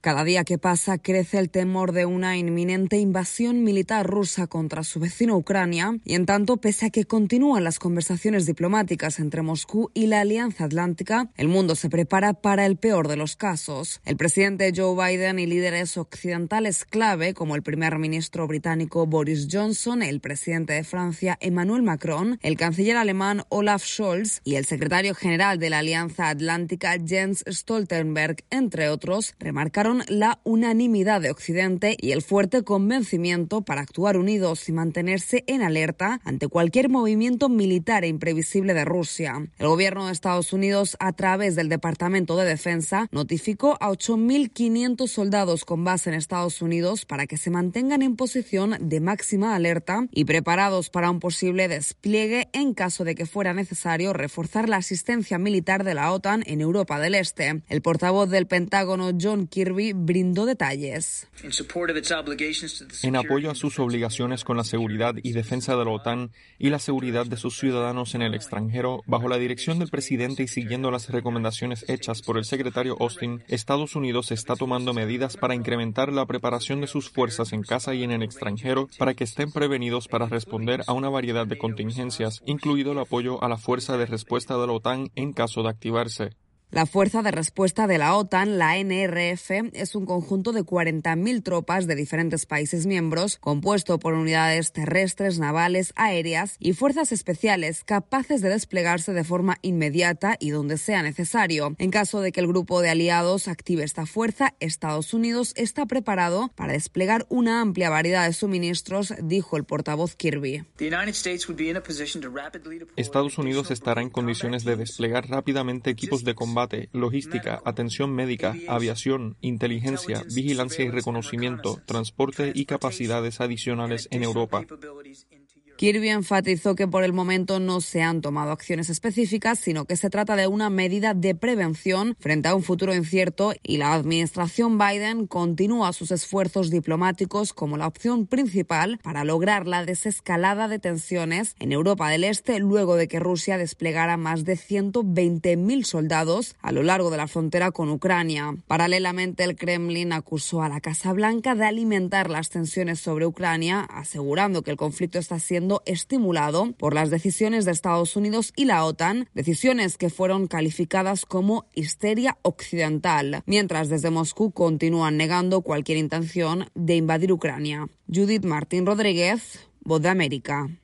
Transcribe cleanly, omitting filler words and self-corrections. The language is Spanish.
Cada día que pasa crece el temor de una inminente invasión militar rusa contra su vecino Ucrania y en tanto, pese a que continúan las conversaciones diplomáticas entre Moscú y la Alianza Atlántica, el mundo se prepara para el peor de los casos. El presidente Joe Biden y líderes occidentales clave como el primer ministro británico Boris Johnson, el presidente de Francia Emmanuel Macron, el canciller alemán Olaf Scholz y el secretario general de la Alianza Atlántica Jens Stoltenberg, entre otros, remarcaron la unanimidad de Occidente y el fuerte convencimiento para actuar unidos y mantenerse en alerta ante cualquier movimiento militar e imprevisible de Rusia. El gobierno de Estados Unidos, a través del Departamento de Defensa, notificó a 8.500 soldados con base en Estados Unidos para que se mantengan en posición de máxima alerta y preparados para un posible despliegue en caso de que fuera necesario reforzar la asistencia militar de la OTAN en Europa del Este. El portavoz del Pentágono, John Kirby, brindó detalles. En apoyo a sus obligaciones con la seguridad y defensa de la OTAN y la seguridad de sus ciudadanos en el extranjero, bajo la dirección del presidente y siguiendo las recomendaciones hechas por el secretario Austin, Estados Unidos está tomando medidas para incrementar la preparación de sus fuerzas en casa y en el extranjero para que estén prevenidos para responder a una variedad de contingencias, incluido el apoyo a la fuerza de respuesta de la OTAN en caso de activarse. La Fuerza de Respuesta de la OTAN, la NRF, es un conjunto de 40.000 tropas de diferentes países miembros, compuesto por unidades terrestres, navales, aéreas y fuerzas especiales capaces de desplegarse de forma inmediata y donde sea necesario. En caso de que el grupo de aliados active esta fuerza, Estados Unidos está preparado para desplegar una amplia variedad de suministros, dijo el portavoz Kirby. Estados Unidos estará en condiciones de desplegar rápidamente equipos de combate, logística, atención médica, aviación, inteligencia, vigilancia y reconocimiento, transporte y capacidades adicionales en Europa. Kirby enfatizó que por el momento no se han tomado acciones específicas, sino que se trata de una medida de prevención frente a un futuro incierto y la administración Biden continúa sus esfuerzos diplomáticos como la opción principal para lograr la desescalada de tensiones en Europa del Este luego de que Rusia desplegara más de 120.000 soldados a lo largo de la frontera con Ucrania. Paralelamente, el Kremlin acusó a la Casa Blanca de alimentar las tensiones sobre Ucrania, asegurando que el conflicto está siendo estimulado por las decisiones de Estados Unidos y la OTAN, decisiones que fueron calificadas como histeria occidental, mientras desde Moscú continúan negando cualquier intención de invadir Ucrania. Judith Martín Rodríguez, Voz de América.